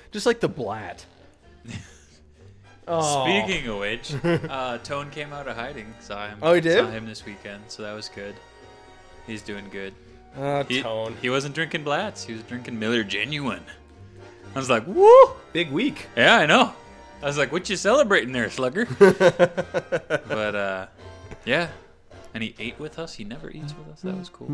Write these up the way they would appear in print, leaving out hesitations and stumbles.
Just like the blat. Speaking of which, Tone came out of hiding. Saw him. Oh, he did? Saw him this weekend, so that was good. He's doing good. Tone. He wasn't drinking Blatz. He was drinking Miller Genuine. I was like, woo! Big week. Yeah, I know. I was like, what you celebrating there, slugger? But, yeah. And he ate with us. He never eats with us. That was cool.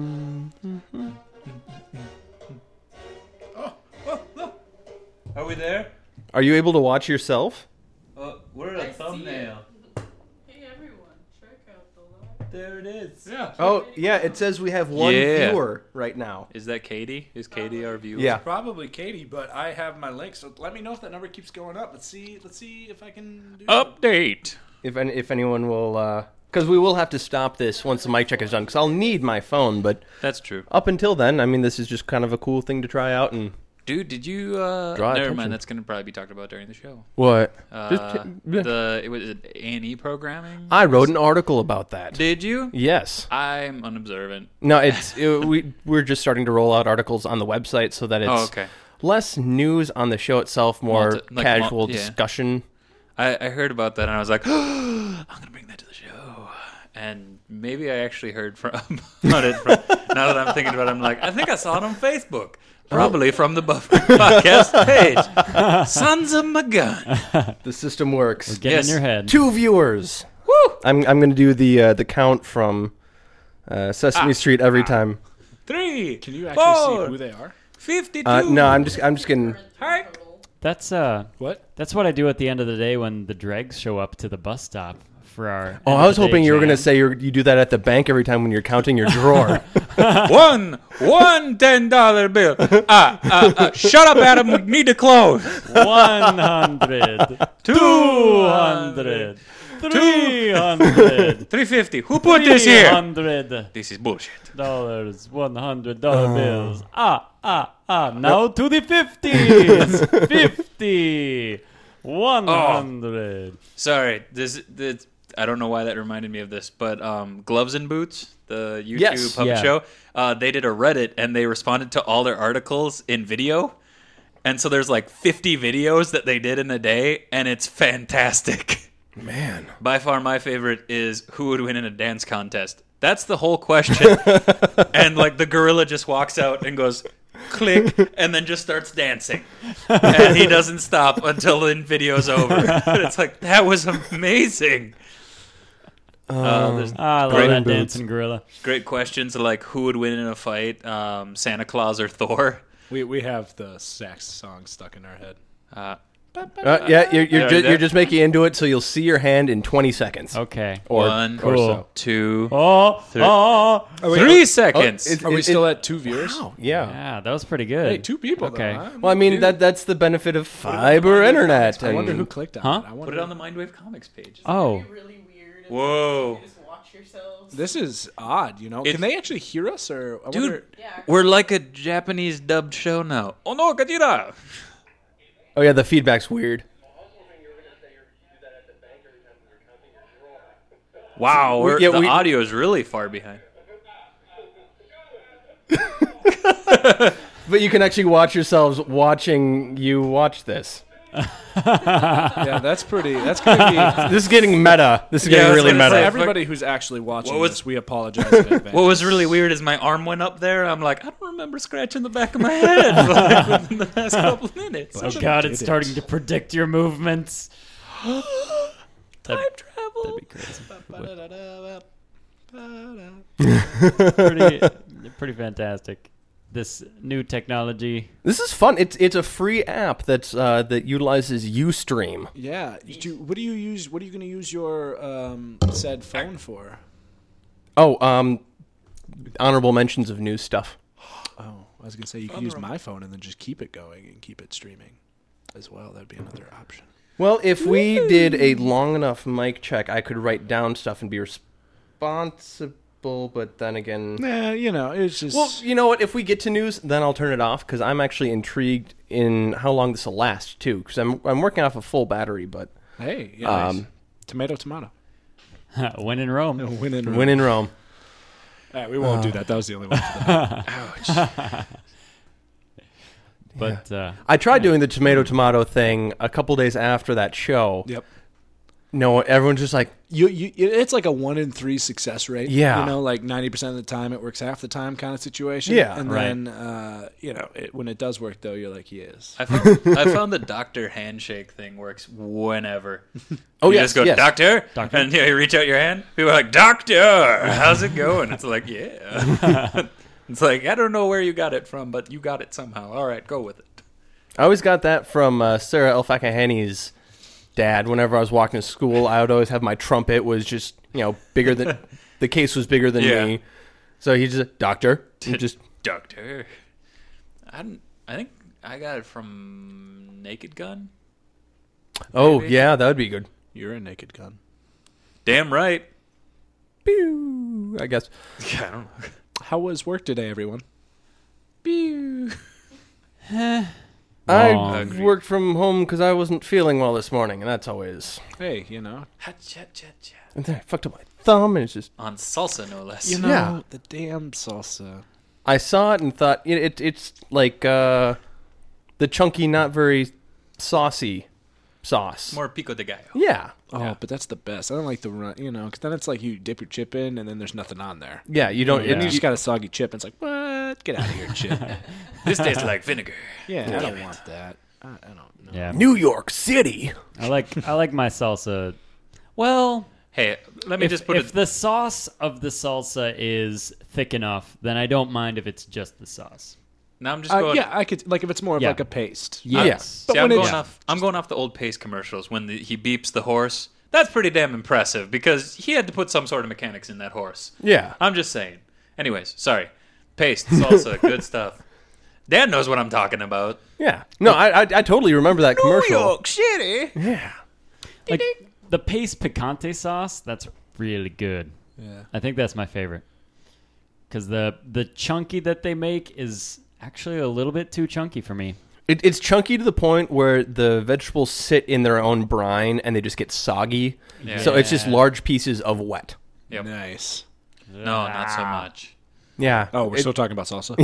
Are we there? Are you able to watch yourself? We're at a thumbnail. Hey everyone, check out the live. There it is. Yeah. Oh, yeah, it says we have one Yeah. viewer right now. Is that Katie? Is Katie our viewer? Yeah. Probably Katie, but I have my link, so let me know if that number keeps going up. Let's see if I can do Update. If anyone will, because we will have to stop this once the mic check is done, because I'll need my phone, but That's true. up until then, I mean, this is just kind of a cool thing to try out. And Dude, did you... Draw never attention. mind, that's going to probably be talked about during the show. What? It was A&E programming? I wrote an article about that. Did you? Yes. I'm unobservant. No, we're just starting to roll out articles on the website so that it's Oh, okay. less news on the show itself, more casual yeah. discussion. I heard about that and I was like, I'm going to bring that to the show. And maybe I actually heard about it. Now that I'm thinking about it, I'm like, I think I saw it on Facebook. Probably from the Buffer Podcast page. Sons of my gun. The system works. Get Yes. in your head. 2 viewers. Woo! I'm going to do the count from Sesame Street every time. 3. Can you actually see who they are? 52. No, I'm just getting. Hi. That's What? that's what I do at the end of the day when the dregs show up to the bus stop for our. Oh, I was hoping you were going to say you do that at the bank every time when you're counting your drawer. One $10 bill. Shut up, Adam. We need to close. 100, 200, 300, 350. Who put this here? $300, This is bullshit. $100 bills. Now to the 50s. 50, 100. Sorry, this I don't know why that reminded me of this, but Gloves and Boots, the YouTube Yes. puppet Yeah. show, they did a Reddit and they responded to all their articles in video. And so there's like 50 videos that they did in a day, and it's fantastic. Man. By far my favorite is who would win in a dance contest. That's the whole question. And like the gorilla just walks out and goes, click, and then just starts dancing. And he doesn't stop until the video's over. And it's like, that was amazing. There's I love Great that boots. dancing gorilla. great questions like who would win in a fight, Santa Claus or Thor. We have the sax song stuck in our head. Yeah, Yeah, you're just making into it so you'll see your hand in 20 seconds. Okay. Or, One, or so. 2, Oh, 3 seconds. it's- Are we still at 2 viewers? Wow, yeah. yeah, that was pretty good. Hey, 2 people. Okay. Though, huh? Well, I mean, that's the benefit of fiber internet. I wonder and- who clicked on Huh? it. I Put wonder. it on the Mindwave Comics page. Oh, It'd be really weird. If Whoa. You just watch yourselves. This is odd, you know. It's- Can they actually hear us, or I Dude, wonder? Yeah. we're like a Japanese dubbed show now. Oh no, Gajira! Oh, yeah, the feedback's weird. Wow, the audio is really far behind. But you can actually watch yourselves watching you watch this. Yeah, that's pretty. That's gonna This is getting meta. This is Yeah, I getting was really gonna be for say, meta. everybody who's actually watching What was- this. We apologize in advance. What was really weird is my arm went up there. I'm like, I don't remember scratching the back of my head like, within the past couple minutes. oh God, did it's it. starting to predict your movements. Time That'd travel. be crazy. Pretty fantastic. This new technology. This is fun. It's a free app that utilizes Ustream. Yeah. What do you use? What are you going to use your said phone for? Oh, honorable mentions of news stuff. Oh, I was going to say you could use my phone and then just keep it going and keep it streaming as well. That'd be another option. Well, if we did a long enough mic check, I could write down stuff and be responsible. But then again, Nah, you know, it's just. well, you know what? If we get to news, then I'll turn it off because I'm actually intrigued in how long this will last too. Because I'm working off a full battery, but hey, yeah, nice. Tomato. When in Rome. Win in when in Rome. All right, we won't do that. That was the only one. For the Ouch. But I tried doing the tomato thing a couple days after that show. Yep. No, everyone's just like, It's like a 1 in 3 success rate. Yeah. You know, like 90% of the time it works half the time kind of situation. Yeah, And right. then, when it does work, though, you're like, yes. I found the doctor handshake thing works whenever. oh, You yes, just go, yes. doctor? Doctor. And you reach out your hand. People are like, doctor, how's it going? It's like, yeah. It's like, I don't know where you got it from, but you got it somehow. All right, go with it. I always got that from Sarah Elfakahani's dad. Whenever I was walking to school, I would always have my trumpet was just, bigger than, the case was bigger than Yeah. me. So he just, doctor, and just, Doctor. I think I got it from Naked Gun. oh, Maybe. yeah, that would be good. You're a naked gun. Damn right. Pew, I guess. Yeah, I don't know. How was work today, everyone? Pew. I Long. worked from home because I wasn't feeling well this morning, and that's always... Hey, Ha-cha-cha-cha. And then I fucked up my thumb, and it's just... On salsa, no less. Yeah. the damn salsa. I saw it and thought, it's like the chunky, not very saucy sauce. More pico de gallo. Yeah. Oh, Yeah. but that's the best. I don't like the run, because then it's like you dip your chip in and then there's nothing on there. Yeah, you don't... Yeah. And you just got a soggy chip and it's like, what? Get out of here, chip. This tastes like vinegar. Yeah, I don't want that. I don't know. yeah, New York City. I like my salsa. Well, Hey, let me if, just put if it. the sauce of the salsa is thick enough, then I don't mind if it's just the sauce. Now I'm just going. Yeah, I could, like if it's more of Yeah. like a paste. Yes. But See, I'm when going it's- off. I'm going off the old Pace commercials when he beeps the horse. That's pretty damn impressive because he had to put some sort of mechanics in that horse. Yeah. I'm just saying. Anyways, sorry. Paste salsa, good stuff. Dan knows what I'm talking about. Yeah. No, I totally remember that commercial. City. Yeah. Like the paste picante sauce, that's really good. Yeah. I think that's my favorite. Because the chunky that they make is actually a little bit too chunky for me. It's chunky to the point where the vegetables sit in their own brine and they just get soggy. Yeah. So it's just large pieces of wet. Yep. Nice. No, not so much. Yeah. Oh, we're still talking about salsa?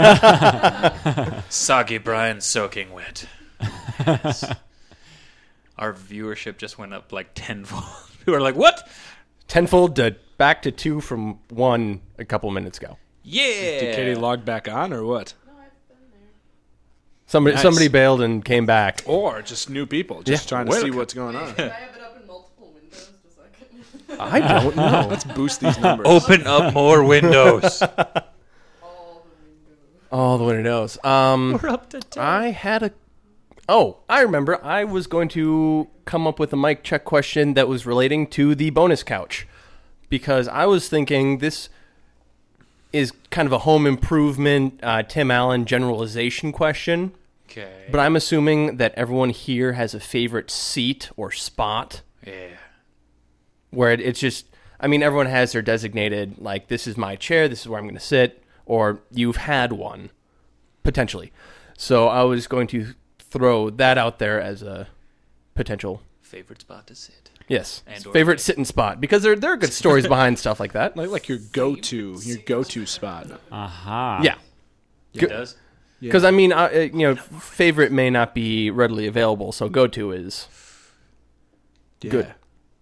Soggy brine soaking wet. Yes. Our viewership just went up like tenfold. People are like, "What? Tenfold to back to 2 from 1 a couple minutes ago. Yeah!" Did Katie log back on or what? No, I've been there. Nice. Somebody bailed and came back. Or just new people, just Yeah. trying to see Welcome. what's going on. I have it up in multiple windows just so I can I don't know. Let's boost these numbers. Open up more windows. all the windows. All the windows. We're up to 10. I had a... Oh, I remember. I was going to come up with a mic check question that was relating to the bonus couch. Because I was thinking this is kind of a home improvement Tim Allen generalization question. Okay. But I'm assuming that everyone here has a favorite seat or spot Yeah. where it's just... I mean, everyone has their designated, like, this is my chair, this is where I'm going to sit, or you've had one, potentially. So I was going to throw that out there as a potential... Favorite spot to sit. Yes. And or Favorite sit. sitting spot. Because there are good stories behind stuff like that. Like your go-to spot. Aha. Yeah. It does. Because, I mean, favorite may not be readily available, so go-to is... Yeah. Good.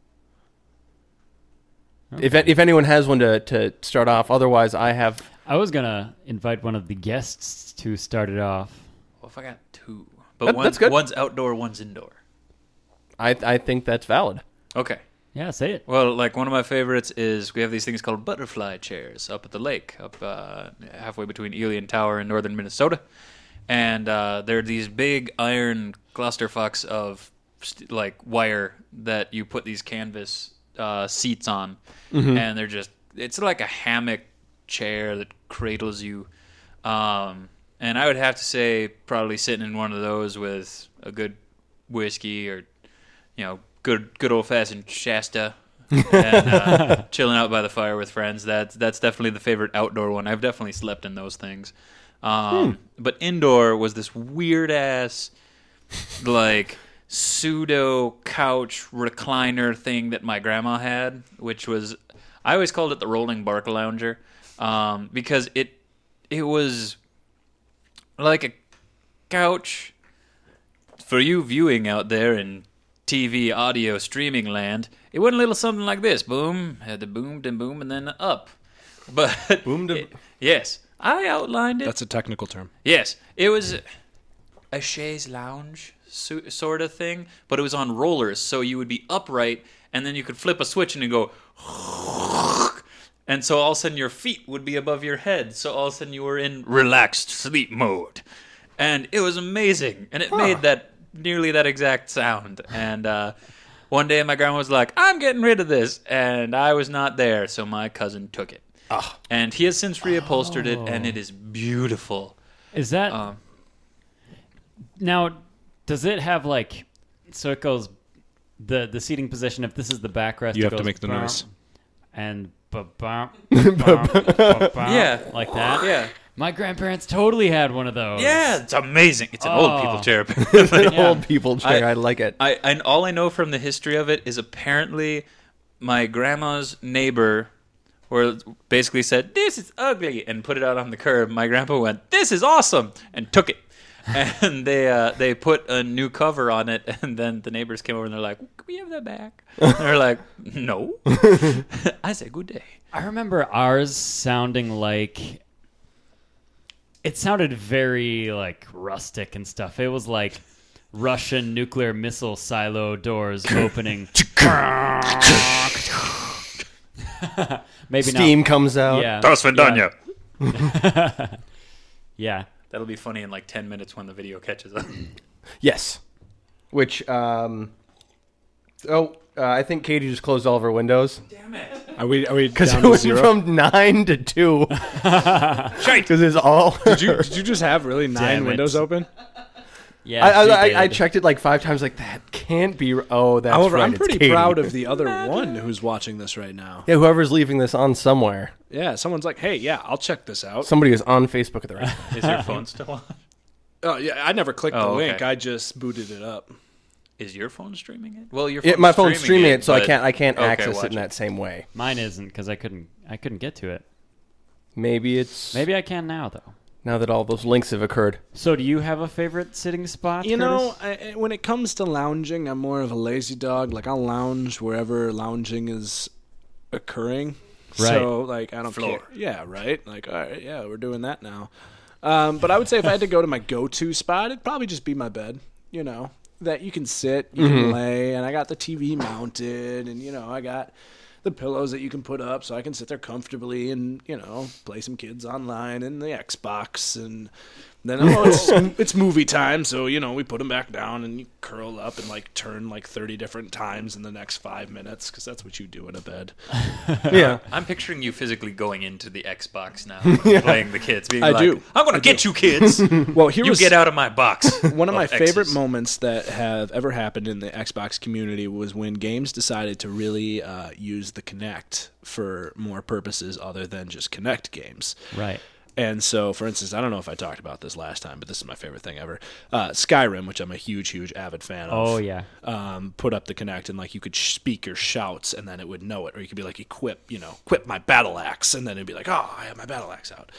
If anyone has one to start off, otherwise I have... I was going to invite one of the guests to start it off. Well, if I got two. But That's good. One's outdoor, one's indoor. I think that's valid. Okay. Yeah, say it. Well, like one of my favorites is we have these things called butterfly chairs up at the lake, up halfway between Elian Tower and northern Minnesota. And they're these big iron clusterfucks of like wire that you put these canvas seats on. And they're just, it's like a hammock chair that cradles you. And I would have to say probably sitting in one of those with a good whiskey or, good old-fashioned Shasta and chilling out by the fire with friends. That's definitely the favorite outdoor one. I've definitely slept in those things. But indoor was this weird-ass, like, pseudo couch recliner thing that my grandma had, which was, I always called it the rolling bark lounger, because it was like couch. For you viewing out there in TV audio streaming land, it went a little something like this. Boom, had the boom, then boom, and then up. But Boom to- yes, I outlined it. That's a technical term. Yes, it was a chaise lounge sort of thing, but it was on rollers, so you would be upright, and then you could flip a switch and it'd go, and so all of a sudden your feet would be above your head, so all of a sudden you were in relaxed sleep mode, and it was amazing, and it made that nearly that exact sound, and one day my grandma was like, I'm getting rid of this, and I was not there, so my cousin took it. And he has since reupholstered it, and it is beautiful. Is that now? Does it have like so it goes the seating position? If this is the backrest, You it have to goes make the bump noise. and yeah, like that. Yeah. My grandparents totally had one of those. Yeah, it's amazing. It's an old people chair. An Yeah. old people chair. I like it. And all I know from the history of it is apparently my grandma's neighbor basically said, this is ugly, and put it out on the curb. My grandpa went, this is awesome, and took it. And they put a new cover on it, and then the neighbors came over and they're like, can we have that back? And they're like, no. I said, good day. I remember ours sounding like it sounded very like rustic and stuff. It was like Russian nuclear missile silo doors opening. Maybe Steam comes out. Yeah. Das Vidania. Yeah. That'll be funny in like 10 minutes when the video catches up. Yes. Which, I think Katie just closed all of her windows. Damn it. Are we Because down it to went 0? from 9 to 2. Because it's all... Did you just have really 9 Damn it. windows open? Yeah. she I did. checked it like 5 times, like, that can't be... Oh, that's However, right, I'm it's pretty Katie. proud of the other one who's watching this right now. Yeah, whoever's leaving this on somewhere. Yeah, someone's like, hey, yeah, I'll check this out. Somebody is on Facebook at the right time. Is your phone still on? Oh, yeah, I never clicked the Oh, okay. link. I just booted it up. Is your phone streaming it? Well, your Yeah, my phone's streaming it, so but- I can't Okay, access watch it in that same way. Mine isn't because I couldn't get to it. Maybe it's... Maybe I can now though. Now that all those links have occurred. So, do you have a favorite sitting spot? You know, Curtis? when it comes to lounging, I'm more of a lazy dog. Like, I'll lounge wherever lounging is occurring. Right. So, like, I don't Floor. care. Yeah, right? Like, all right, yeah, we're doing that now. But I would say if I had to go to my go-to spot, it'd probably just be my bed, you know, that you can sit, you can lay, and I got the TV mounted, and, you know, I got the pillows that you can put up so I can sit there comfortably and, you know, play some kids online and the Xbox, and then it's movie time, so, you know, we put them back down and you curl up and, like, turn, like, 30 different times in the next 5 minutes, because that's what you do in a bed. Yeah. I'm picturing you physically going into the Xbox now, and playing the kids. Being I like, do. I'm going to get you kids. Well, here You was get out of my box. one of my favorite X's. moments that have ever happened in the Xbox community was when games decided to really use the Kinect for more purposes other than just Kinect games. Right. And so, for instance, I don't know if I talked about this last time, but this is my favorite thing ever. Skyrim, which I'm a huge avid fan of. Oh yeah. Put up the Kinect, and like you could speak your shouts, and then it would know it, or you could be like, equip my battle axe, and then it'd be like, oh, I have my battle axe out.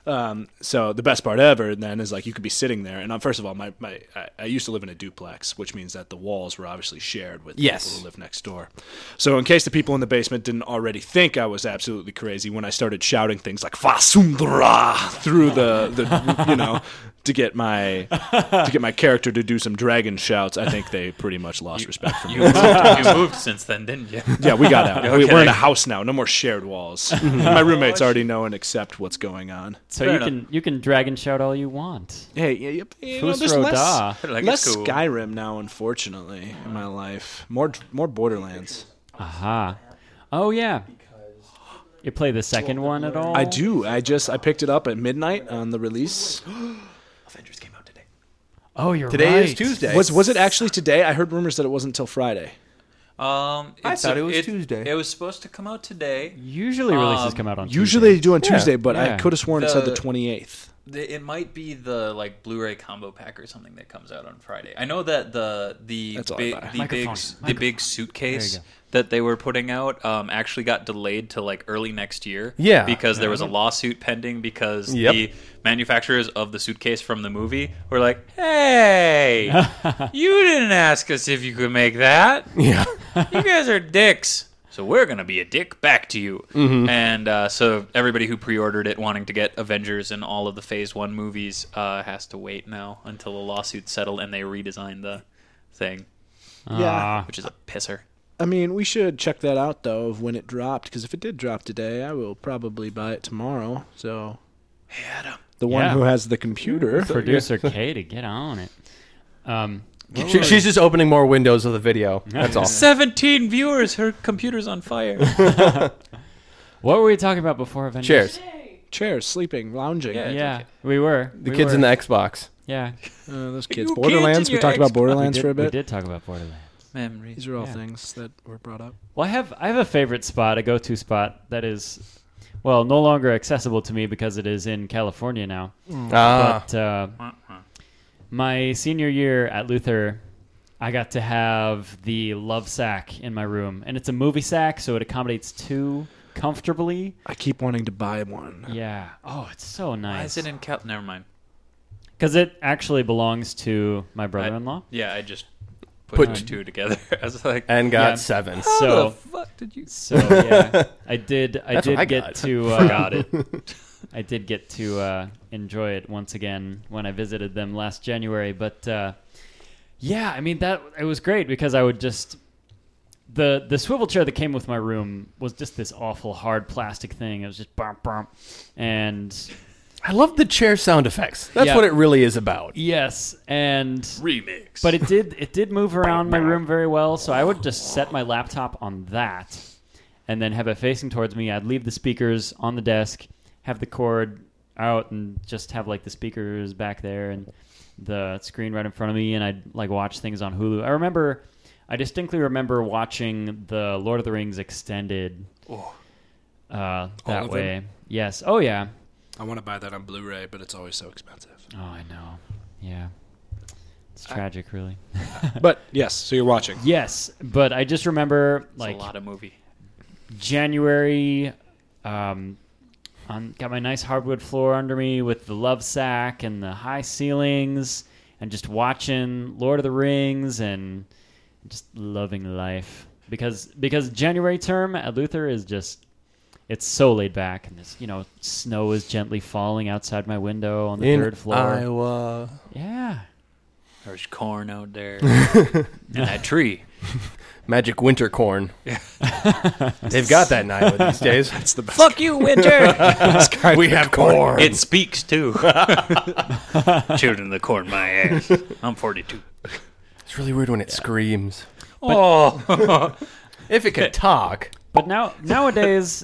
So the best part ever then is like you could be sitting there, and first of all, I used to live in a duplex, which means that the walls were obviously shared with Yes. people who live next door. So in case the people in the basement didn't already think I was absolutely crazy, when I started shouting things like "Fasundra" through the you know, to get my character to do some dragon shouts, I think they pretty much lost respect for me. You moved since then, didn't you? Yeah, we got out. Okay. We're in a house now. No more shared walls. My roommates already know and accept what's going on. So Fair you can dragon shout all you want. Hey, you know, there's Fusro less, da. Like, less it's cool. Skyrim now, unfortunately, in my life. More Borderlands. Aha. Oh yeah. You play the second one at all? I do. I picked it up at midnight on the release. Avengers came out today. Oh, you're Today right. is Tuesday. Was it actually today? I heard rumors that it wasn't until Friday. I thought it was Tuesday. It was supposed to come out today. Usually releases come out on Usually they Tuesday. do on Tuesday, but I Yeah. could have sworn it said the The- 28th. It might be the like Blu-ray combo pack or something that comes out on Friday. I know that the That's all I big buy. the big suitcase that they were putting out actually got delayed to like early next year. Yeah. because there was a lawsuit pending because Yep. the manufacturers of the suitcase from the movie were like, "Hey, you didn't ask us if you could make that. Yeah. You guys are dicks." So we're going to be a dick back to you. And so everybody who pre-ordered it wanting to get Avengers and all of the Phase 1 movies has to wait now until the lawsuit's settled and they redesign the thing, Yeah. which is a pisser. I mean, we should check that out, though, of when it dropped, because if it did drop today, I will probably buy it tomorrow. So Hey, Adam. the one Yeah. who has the computer. Producer K to get on it. She's just opening more windows of the video. That's all. 17 viewers. Her computer's on fire. What were we talking about before Avengers? Cheers. Chairs, sleeping, lounging. Yeah. Yeah, we were. The kids in the Xbox. Yeah. Those kids. You Borderlands. kids in We your talked about Xbox. Borderlands for a We bit. did talk about Borderlands. Memories. These are all Yeah. things that were brought up. Well, I have a favorite spot, a go-to spot that is, well, no longer accessible to me because it is in California now. Ah. But my senior year at Luther, I got to have the Love Sack in my room, and it's a movie sack, so it accommodates two comfortably. I keep wanting to buy one. Yeah. Oh, it's so nice. Why is it in Cal? Never mind. Because it actually belongs to my brother-in-law. Yeah, I just Put- put two together. I was like, And got Yeah. 7. how So- the fuck did you? So yeah, I did That's what I get got. to Forgot it. I did get to enjoy it once again when I visited them last January. But yeah, I mean that it was great because I would just the swivel chair that came with my room was just this awful hard plastic thing. It was just bump bump, and I love the chair sound effects. That's Yeah. what it really is about. yes, and Remix. but it did move around my room very well. So I would just set my laptop on that, and then have it facing towards me. I'd leave the speakers on the desk, have the cord out, and just have like the speakers back there and the screen right in front of me, and I'd like watch things on Hulu. I distinctly remember watching the Lord of the Rings extended that of way. them? Yes. Oh yeah. I want to buy that on Blu-ray, but it's always so expensive. Oh, I know. Yeah. It's tragic, really. But yes, so you're watching. Yes, but I just remember It's like a lot of movie. January, got my nice hardwood floor under me with the love sack and the high ceilings, and just watching Lord of the Rings and just loving life because January term at Luther is just it's so laid back, and this snow is gently falling outside my window on the In third floor. Iowa. Yeah. There's corn out there. And that tree. Magic winter corn. They've got that in Iowa these days. It's the best. Fuck you, winter! We have corn. It speaks too. Children of the corn, my ass. I'm 42. It's really weird when it screams. Oh. If it could talk. But nowadays,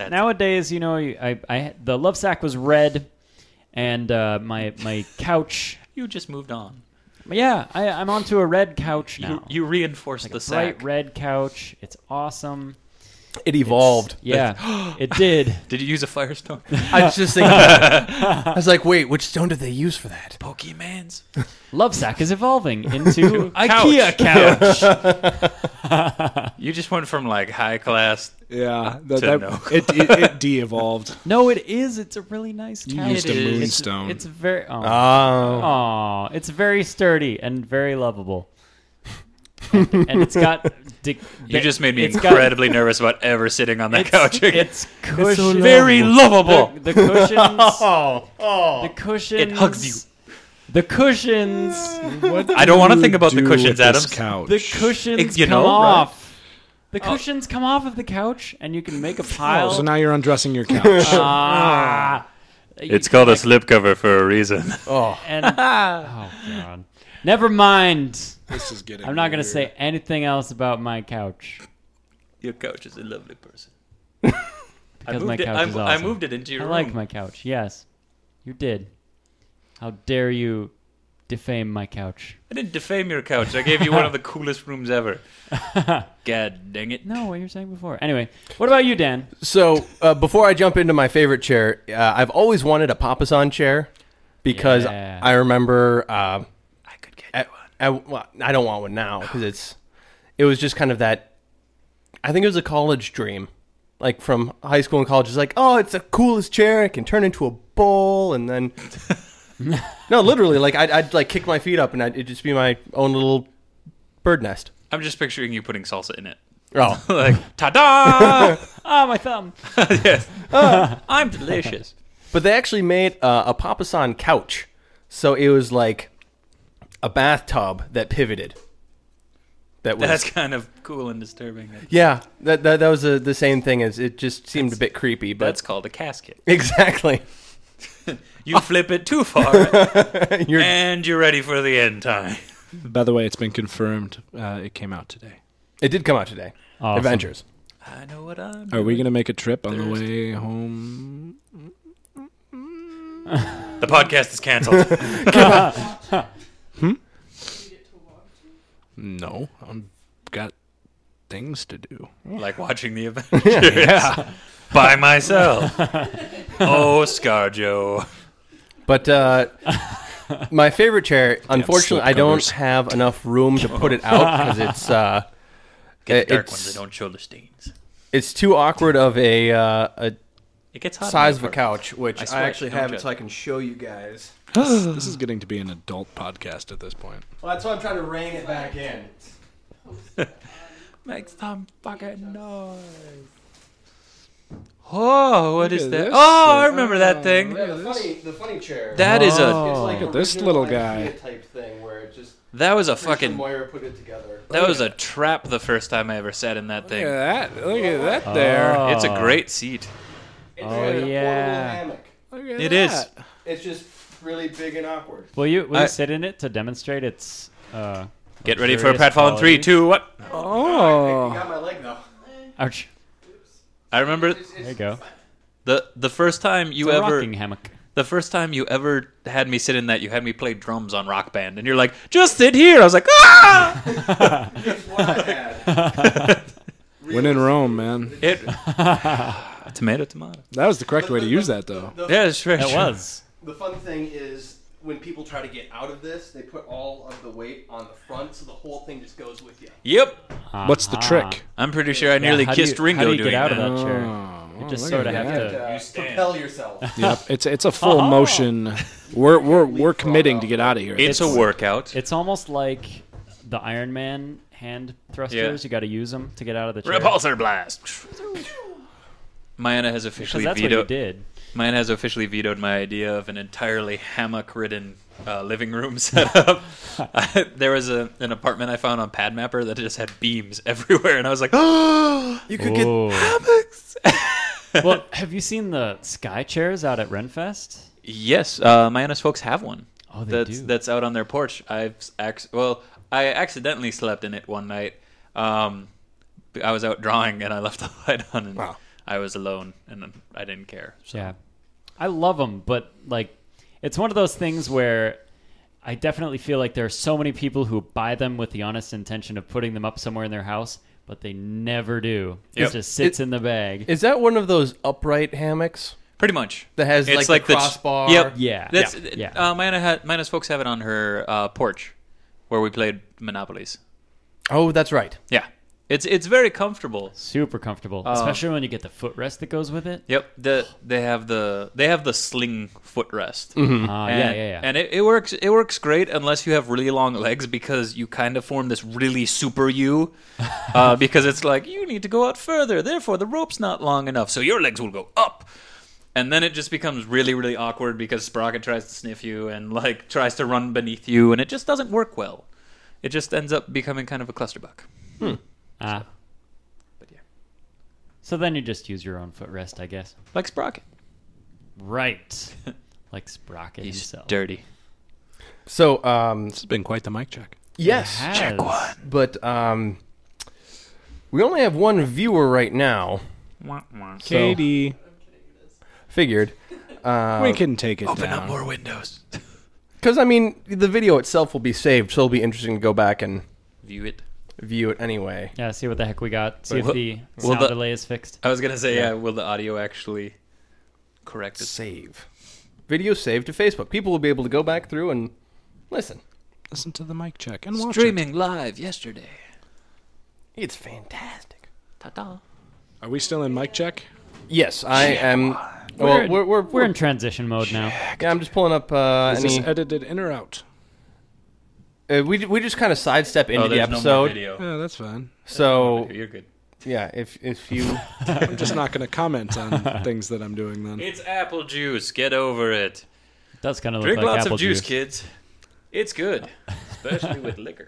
I the love sack was red, and my couch. You just moved on. Yeah, I'm onto a red couch now. You reinforced like the a bright sack. red couch. It's awesome. It evolved. Yeah, it did. Did you use a firestone? I was just thinking. I was like, wait, which stone did they use for that? Pokemans. Love sack is evolving into IKEA couch. You just went from like high class. Yeah, no. it de-evolved. No, it is. It's a really nice couch. You used a It is. moonstone. It's very. Oh. It's very sturdy and very lovable. And it's got. You just made me it's got- incredibly nervous about ever sitting on that couch again. It's cushioned. Very lovable. The cushions. Oh. The cushions. It hugs you. The cushions. What I don't wanna think about the do cushions, with this Adams. couch? The cushions You come know, right? off. The cushions come off of the couch, and you can make a pile. Oh, so now you're undressing your couch. Ah. It's called a slipcover for a reason. Oh. And oh god. Never mind. This is getting. I'm not gonna weird. say anything else about my couch Your couch is a lovely person. because my couch is awesome. I moved it into your I room. like my couch. Yes, you did. How dare you defame my couch? I didn't defame your couch. I gave you one of the coolest rooms ever. God dang it. No, what you were saying before. Anyway, what about you, Dan? So before I jump into my favorite chair, I've always wanted a Papasan chair. because Yeah. I remember I could get you one. well, I don't want one now because it was just kind of that. I think it was a college dream, like from high school and college. It's like, oh, it's the coolest chair. It can turn into a bowl, and then no, literally, like I'd like kick my feet up, and it'd just be my own little bird nest. I'm just picturing you putting salsa in it. Oh, Like, ta-da! Ah, my thumb. Yes. I'm delicious. but they actually made a Papasan couch, so it was like a bathtub that pivoted. That was That's kind of cool and disturbing. yeah. That was the same thing as it just seemed a bit creepy, but That's called a casket. exactly. You flip it too far, You're and you're ready for the end time. By the way, it's been confirmed. It came out today. It did come out today. Awesome. Adventures. I know what I'm Are we doing. going to make a trip on the way home? The podcast is canceled. You get to walk to. No, I've got things to do. Like watching the Avengers. By myself. Oh, ScarJo. But my favorite chair, unfortunately, I don't slipcovers. have enough room to put it out because it's Get the dark it's- ones that don't show the stains. it's too awkward of a It gets hot. size in of a the couch, which I I, swear, actually don't have it judge. so I can show you guys. This is getting to be an adult podcast at this point. Well, that's why I'm trying to rein it back in. Make some fucking noise. Oh, what Look is at that? this Oh, I thing. remember that thing. Yeah, the funny chair. That is a. Oh. it's like This original little guy. IKEA type thing where it just That was a Christian fucking. Moyer put it together. That was a trap the first time I ever sat in that Look thing. at that. Look at that there. Oh. It's a great seat. It's Oh, like a portable yeah. hammock. Look at It is. that. It's just really big and awkward. Will you I- sit in it to demonstrate its? Get ready for a luxurious pratfall in 3, qualities? 2, what? You Oh. got my leg though. Ouch! I remember There you go. the first time you It's a ever rocking hammock. the first time you ever had me sit in that, you had me play drums on Rock Band, and you're like, just sit here. I was like, ah! It's what I had. When in Rome, man. It. Tomato. That was the correct way to use that, though. Yeah, it's true. It was. The fun thing is when people try to get out of this, they put all of the weight on the front, so the whole thing just goes with you. Yep. What's the trick? I'm pretty sure I nearly how do kissed you- Ringo how do you doing get out that. of that chair? Oh, You just look sort at of have that. to. You stand. propel yourself. Yep, it's a full motion. We're committing to get out of here. It's a workout. It's almost like the Iron Man hand thrusters. Yeah. You got to use them to get out of the chair. Repulsor blast. Mayana has Because officially that's what you vetoed. did. Mine has officially vetoed my idea of an entirely hammock-ridden living room setup. There was an apartment I found on PadMapper that just had beams everywhere, and I was like, "Oh, You could Whoa. hammocks!" Well, have you seen the sky chairs out at Renfest? Yes, Mayanas folks have one. Oh, they That's do. that's out on their porch. I accidentally slept in it one night. I was out drawing and I left the light on, and Wow. I was alone, and I didn't care. So. Yeah, I love them, but like, it's one of those things where I definitely feel like there are so many people who buy them with the honest intention of putting them up somewhere in their house, but they never do. Yep. It just sits in the bag. Is that one of those upright hammocks Pretty much. that has It's like the the crossbar? Yep. Yeah. That's Yeah. Mina's folks have it on her porch, where we played Monopolies. Oh, that's right. Yeah, it's very comfortable. Super comfortable, especially when you get the footrest that goes with it. Yep. They have the sling footrest. Yeah. And it works great unless you have really long legs, because you kind of form this really super U, because it's like you need to go out further, therefore the rope's not long enough, so your legs will go up. And then it just becomes really, really awkward because Sprocket tries to sniff you and like tries to run beneath you, and it just doesn't work well. It just ends up becoming kind of a clusterbuck. Ah. But yeah, So then you just use your own footrest, I guess. like Sprocket. Right. Like Sprocket He's himself. dirty. So, This has been quite the mic check. yes, Has. but we only have one viewer right now. Katie, Figured. we can take it Open down. up more windows. Because, I mean, the video itself will be saved, so it'll be interesting to go back and View it. view it anyway. Yeah, see what the heck we got. See if Will- the will sound the- delay is fixed. I was gonna say, yeah. Will the audio actually correct it? Save. video saved to Facebook. People will be able to go back through and listen. Listen to the mic check and watch it. Streaming live yesterday. It's fantastic. Ta-da. Are we still in mic check? Yes, I am. Well, We're in transition mode now. Yeah, I'm just pulling up Is any. this edited in or out? We just kind of sidestep into the there's no more episode. video. Yeah, that's fine. So You're good. yeah, if you I'm just not going to comment on things that I'm doing then. It's apple juice. Get over it. It does kind of look Drink like lots apple of juice, kids. It's good, especially with liquor.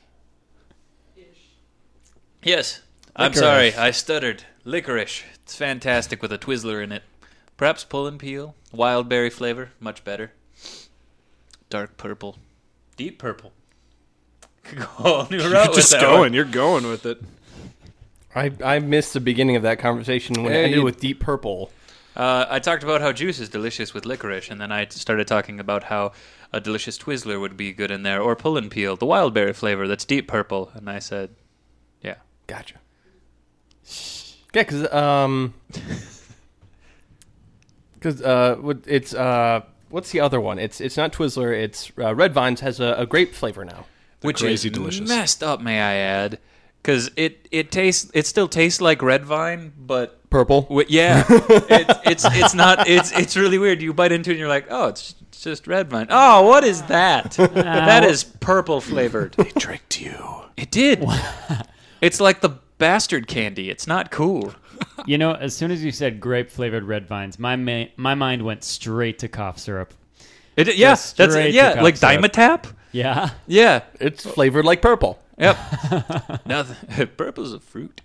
Yes. I'm Licorice. sorry, I stuttered. Licorice. It's fantastic with a Twizzler in it. Perhaps pull and peel. Wild berry flavor. Much better. Dark purple. Deep purple. Could go all new route You're with just that going. one. You're going with it. I missed the beginning of that conversation when it Hey, ended you- with Deep Purple. I talked about how juice is delicious with licorice, and then I started talking about how a delicious Twizzler would be good in there, or pull and peel, the wild berry flavor that's deep purple. And I said, yeah. Gotcha. Yeah, because it's what's the other one? It's not Twizzler. It's Red Vines has a grape flavor now. Which crazy is delicious. messed up, may I add. Because it still tastes like red vine, but Purple. yeah, it's not. It's really weird. You bite into it and you're like, oh, it's just red vine. Oh, what is that? That is purple flavored. They tricked you. It did. It's like the bastard candy. It's not cool. You know, as soon as you said grape flavored red vines, my mind went straight to cough syrup. Yeah, Just that's straight yeah, to like cup syrup. Dimetap. Yeah. Yeah, It's flavored like purple. yep. Nothing. Purple's a fruit.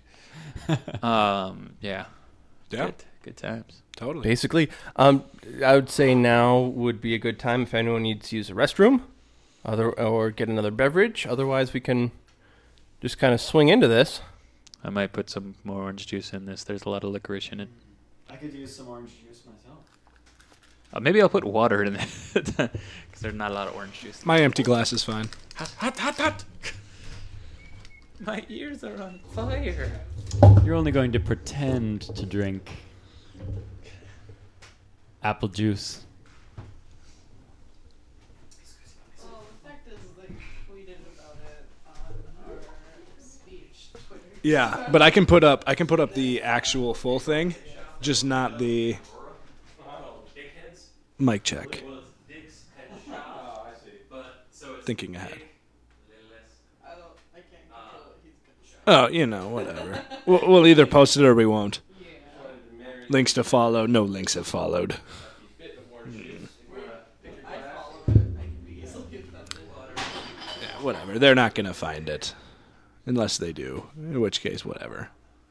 Yeah. Yeah, Good times. totally. Basically, I would say now would be a good time if anyone needs to use a restroom, or get another beverage. Otherwise, we can just kind of swing into this. I might put some more orange juice in this. There's a lot of licorice in it. I could use some orange juice myself. Maybe I'll put water in it because there's not a lot of orange juice. My empty glass is fine. Hot. My ears are on fire. You're only going to pretend to drink apple juice. Well, the fact is, they tweeted about it on our speech Twitter. Yeah, but I can put up the actual full thing, just not the mic check. Thinking ahead. I can't control it. He's gonna show. Oh, you know, whatever. We'll either post it or we won't. Links to follow. No links have followed. I follow it. I can be easily offended. Yeah, whatever. They're not gonna find it, unless they do. In which case, whatever.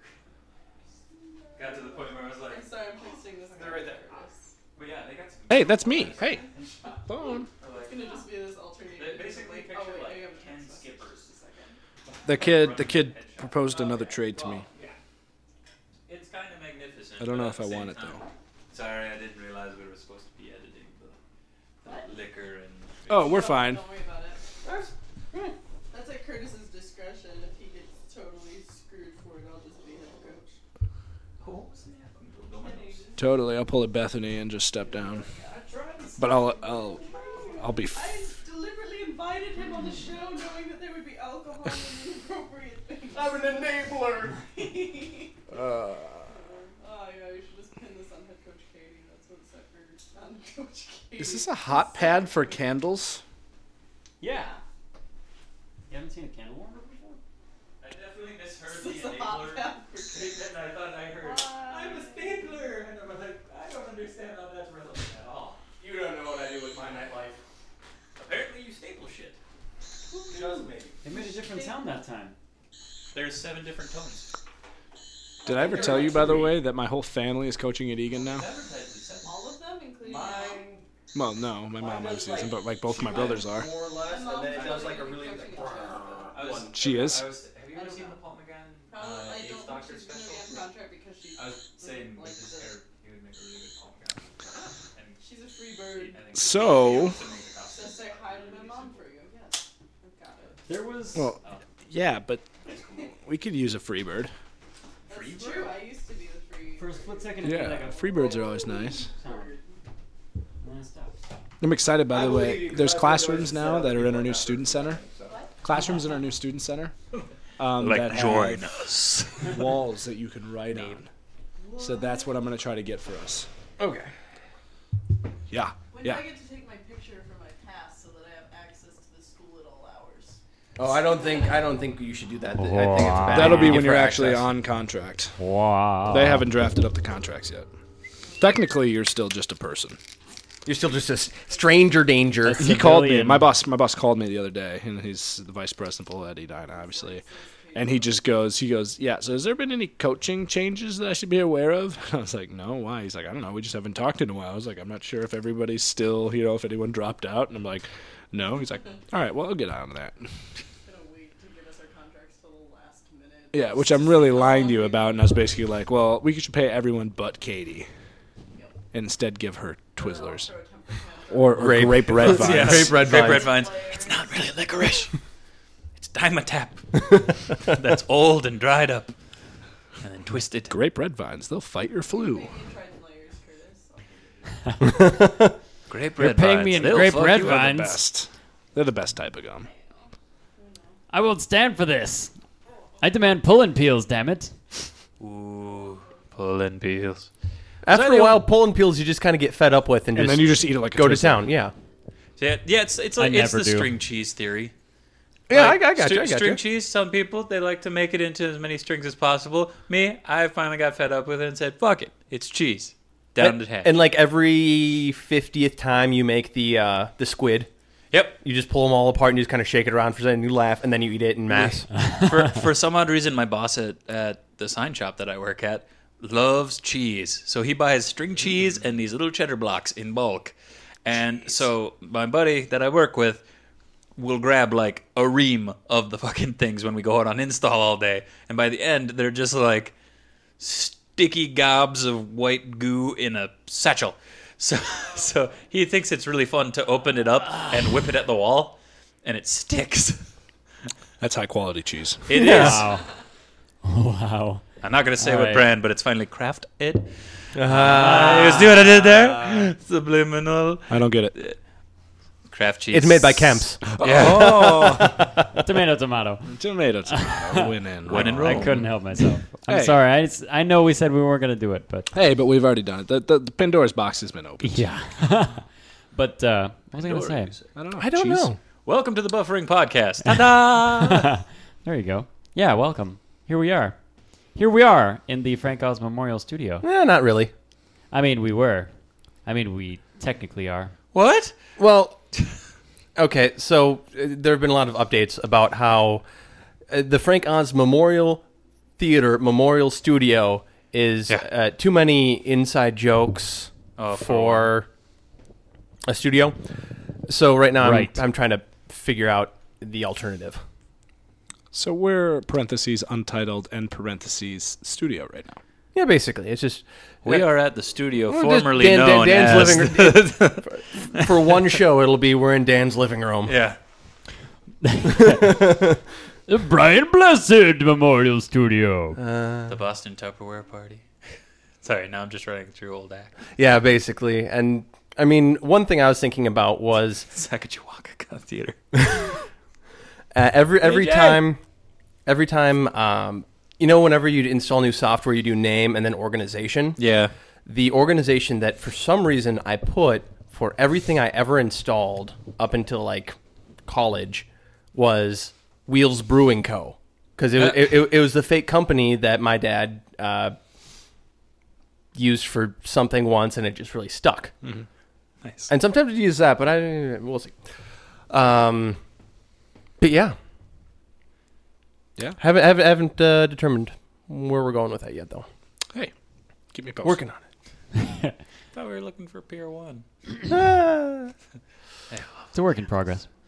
Got to the point where I was like, I'm sorry, I'm texting this. They're right there. Curtis. but yeah, they got some. Hey, that's me. Hey, phone. It's gonna just be this alternating. They basically picture oh, wait, like I have a 10 text message. skippers. The kid proposed another trade to me. It's kind of magnificent. I don't know but if at I the want same it time- though. Sorry, I didn't realize we were supposed to be editing the liquor and. Oh, we're fine. Don't worry about it. That's at Curtis's discretion. If he gets totally screwed for it, I'll just be head coach. What was that? Totally. I'll pull a Bethany and just step down. But I'll be. I deliberately invited him on the show knowing that there would be alcohol and inappropriate things. I'm an enabler. Oh yeah, you should just pin this on head coach Katie. That's what's set for on coach Katie. Is this a hot pad for candles? Yeah. You haven't seen a candle warmer before? I definitely misheard This is a hot pad for statement. I thought I heard, I'm a stapler. And I'm like, I don't understand how that's relevant at all. You don't know what I do with my nightlife. Apparently you staple shit. Just me. It made a different sound that time. There's 7 different tones. Did I ever tell you, by the way, that my whole family is coaching at Egan now? All of them, including Mine. Well, no, my mom obviously isn't, but like both my brothers are. More or less, and then it does like a really like. She is. Have you ever seen the Paul McGann I Eighth don't Doctor think she's gonna special? be on contract because she's. I was saying like with his this. hair, he would make a really good Paul McGann. And She's a free bird. I think So- he also makes a costume. So say hi to my mom for you. Yes, I've got it. There was. Well, yeah, but we could use a free bird. That's true. I used to be the free. For a split second, it did Yeah, like a free birds are always nice. sound. And then it stopped. I'm excited, by the way. There's classrooms now that are in our new student center. Classrooms in our new student center. That join have us. walls that you can write on. So that's what I'm going to try to get for us. Okay. Yeah. When Yeah. do I get to take my picture for my pass so that I have access to the school at all hours? Oh, I don't think you should do that. I think it's a bad That'll be idea when for you're actually access. on contract. Wow. They haven't drafted up the contracts yet. Technically, you're still just a person. You're still just a stranger danger. That's- He called me. Civilian. My boss called me the other day, and he's the vice principal at Edina, obviously. And he goes, yeah, so has there been any coaching changes that I should be aware of? I was like, no, why? He's like, I don't know, we just haven't talked in a while. I was like, I'm not sure if everybody's still, if anyone dropped out. And I'm like, no. He's like, all right, well, I'll get on that. Gonna wait to give us our contracts till the last minute. Yeah, which I'm really lying to you about. And I was basically like, well, we should pay everyone but Katie. And instead give her Twizzlers. Throw a temper tantrum. Or grape red vines. Yeah. Grape red Grape vines. red vines. It's not really licorice. It's Dimetap. That's old and dried up. And then twisted. Grape red vines, they'll fight your flu. Maybe try layers, Curtis. I'll give you Grape You're red paying vines. me in They'll grape fuck red you up. They're vines. the best. They're the best type of gum. I won't stand for this. I demand pull-and peels, damn it. Ooh, pulling peels. After a while, pulling peels you just kind of get fed up with and And just then you just eat it like a go to Twizzler. town. Yeah. Yeah, it's I like it's never the do. string cheese theory. Yeah, Like, I got you. I got String you. cheese. Some people they like to make it into as many strings as possible. Me, I finally got fed up with it and said, "Fuck it, it's cheese." Down to half. And like every 50th time you make the squid, Yep. you just pull them all apart and you just kind of shake it around for a second, you laugh, and then you eat it in mass. For some odd reason, my boss at the sign shop that I work at loves cheese, so he buys string cheese and these little cheddar blocks in bulk. And so my buddy that I work with will grab like a ream of the fucking things when we go out on install all day, and by the end they're just like sticky gobs of white goo in a satchel. So he thinks it's really fun to open it up and whip it at the wall, and it sticks. That's high quality cheese. It is. Wow. Wow. I'm not going to say All what right. brand, but it's finally Kraft It. You see what I did there? Subliminal. I don't get it. Kraft cheese. It's made by Kemp's. Yeah. Tomato. Tomato. Win in. When in I Rome. couldn't help myself. I'm Hey. sorry. I know we said we weren't going to do it, but Hey, but we've already done it. The Pandora's box has been opened. yeah. But what was I going to say? I don't know. I don't Cheese? know. Welcome to the Buffering Podcast. Ta-da! There you go. Yeah, welcome. Here we are. Here we are in the Frank Oz Memorial Studio. Not really. I mean, we were. I mean, we technically are. What? Well, okay, so there have been a lot of updates about how the Frank Oz Memorial Theater Memorial Studio is Yeah. too many inside jokes for a studio. So right now Right. I'm trying to figure out the alternative. So we're parentheses untitled and parentheses studio right now. Yeah, basically, it's just We are at the studio Well, just formerly known Dan's as... living for one show. It'll be we're in Dan's living room. Yeah. The Brian Blessed Memorial Studio. The Boston Tupperware Party. Sorry, now I'm just running through old acts. Yeah, basically. And I mean, one thing I was thinking about was Sacagawaka Theater. every AJ. time, whenever you install new software, you do name and then organization. Yeah. The organization that for some reason I put for everything I ever installed up until like college was Wheels Brewing Co. Because it was the fake company that my dad used for something once, and it just really stuck. Mm-hmm. Nice. And sometimes you use that, but we'll see. But yeah, Yeah. haven't determined where we're going with that yet, though. Hey, keep me posted. Working on it. I thought we were looking for Pier 1. It's a work in progress.